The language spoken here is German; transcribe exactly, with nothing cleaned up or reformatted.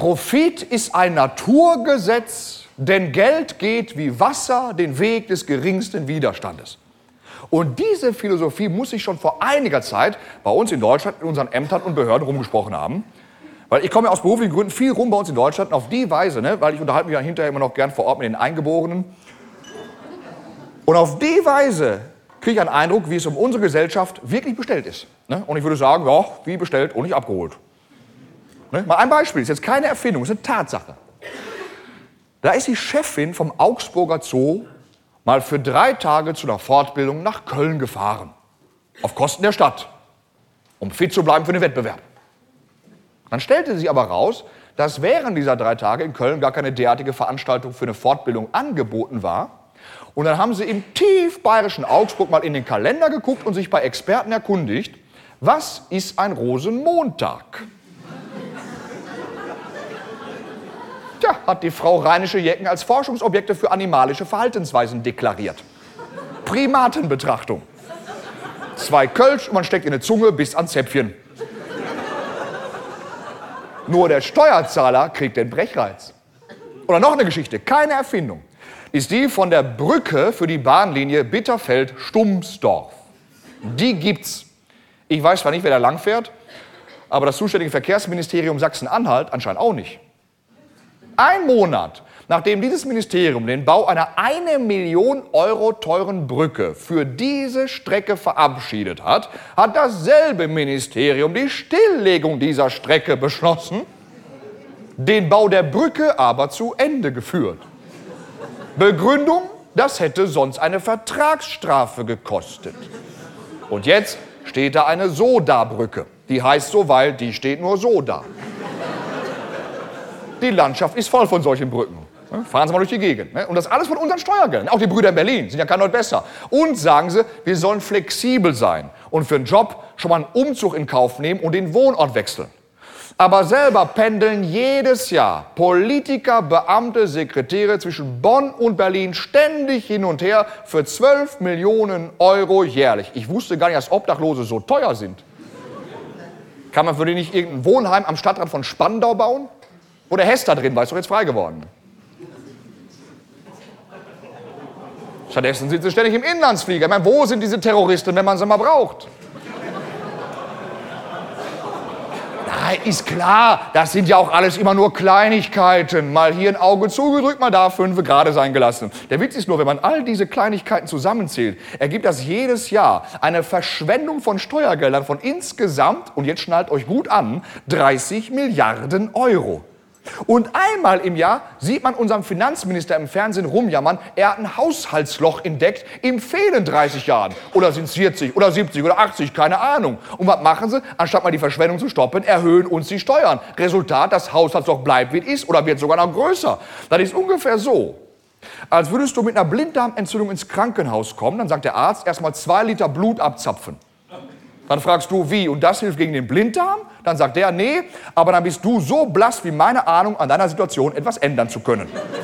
Profit ist ein Naturgesetz, denn Geld geht wie Wasser den Weg des geringsten Widerstandes. Und diese Philosophie muss sich schon vor einiger Zeit bei uns in Deutschland in unseren Ämtern und Behörden rumgesprochen haben. Weil ich komme ja aus beruflichen Gründen viel rum bei uns in Deutschland und auf die Weise, ne, weil ich unterhalte mich ja hinterher immer noch gern vor Ort mit den Eingeborenen. Und auf die Weise kriege ich einen Eindruck, wie es um unsere Gesellschaft wirklich bestellt ist. Ne? Und ich würde sagen, ja, wie bestellt und nicht abgeholt. Ne? Mal ein Beispiel, das ist jetzt keine Erfindung, das ist eine Tatsache. Da ist die Chefin vom Augsburger Zoo mal für drei Tage zu einer Fortbildung nach Köln gefahren. Auf Kosten der Stadt, um fit zu bleiben für den Wettbewerb. Dann stellte sich aber raus, dass während dieser drei Tage in Köln gar keine derartige Veranstaltung für eine Fortbildung angeboten war. Und dann haben sie im tief bayerischen Augsburg mal in den Kalender geguckt und sich bei Experten erkundigt, was ist ein Rosenmontag? Tja, hat die Frau Rheinische Jecken als Forschungsobjekte für animalische Verhaltensweisen deklariert. Primatenbetrachtung. Zwei Kölsch und man steckt in die Zunge bis ans Zäpfchen. Nur der Steuerzahler kriegt den Brechreiz. Oder noch eine Geschichte, keine Erfindung, ist die von der Brücke für die Bahnlinie Bitterfeld-Stumsdorf. Die gibt's. Ich weiß zwar nicht, wer da langfährt, aber das zuständige Verkehrsministerium Sachsen-Anhalt anscheinend auch nicht. Ein Monat, nachdem dieses Ministerium den Bau einer eine Million Euro teuren Brücke für diese Strecke verabschiedet hat, hat dasselbe Ministerium die Stilllegung dieser Strecke beschlossen, den Bau der Brücke aber zu Ende geführt. Begründung, das hätte sonst eine Vertragsstrafe gekostet. Und jetzt steht da eine So-Da-Brücke. Die heißt so, weil die steht nur so da. Die Landschaft ist voll von solchen Brücken. Fahren Sie mal durch die Gegend. Und das alles von unseren Steuergeldern. Auch die Brüder in Berlin sind ja kein Deut besser. Und sagen sie, wir sollen flexibel sein und für einen Job schon mal einen Umzug in Kauf nehmen und den Wohnort wechseln. Aber selber pendeln jedes Jahr Politiker, Beamte, Sekretäre zwischen Bonn und Berlin ständig hin und her für zwölf Millionen Euro jährlich. Ich wusste gar nicht, dass Obdachlose so teuer sind. Kann man für die nicht irgendein Wohnheim am Stadtrand von Spandau bauen? Wo der Hess da drin war, ist doch jetzt frei geworden. Stattdessen sind sie ständig im Inlandsflieger. Ich meine, wo sind diese Terroristen, wenn man sie mal braucht? Nein, ist klar, das sind ja auch alles immer nur Kleinigkeiten. Mal hier ein Auge zugedrückt, mal da fünf gerade sein gelassen. Der Witz ist nur, wenn man all diese Kleinigkeiten zusammenzählt, ergibt das jedes Jahr eine Verschwendung von Steuergeldern von insgesamt, und jetzt schnallt euch gut an, dreißig Milliarden Euro. Und einmal im Jahr sieht man unseren Finanzminister im Fernsehen rumjammern, er hat ein Haushaltsloch entdeckt, ihm fehlen dreißig Jahre. Oder sind es vierzig oder siebzig oder achtzig, keine Ahnung. Und was machen sie? Anstatt mal die Verschwendung zu stoppen, erhöhen uns die Steuern. Resultat, das Haushaltsloch bleibt, wie es ist, oder wird sogar noch größer. Das ist ungefähr so, als würdest du mit einer Blinddarmentzündung ins Krankenhaus kommen, dann sagt der Arzt, erstmal zwei Liter Blut abzapfen. Dann fragst du, wie? Und das hilft gegen den Blinddarm? Dann sagt der, nee, aber dann bist du so blass wie meine Ahnung, an deiner Situation etwas ändern zu können.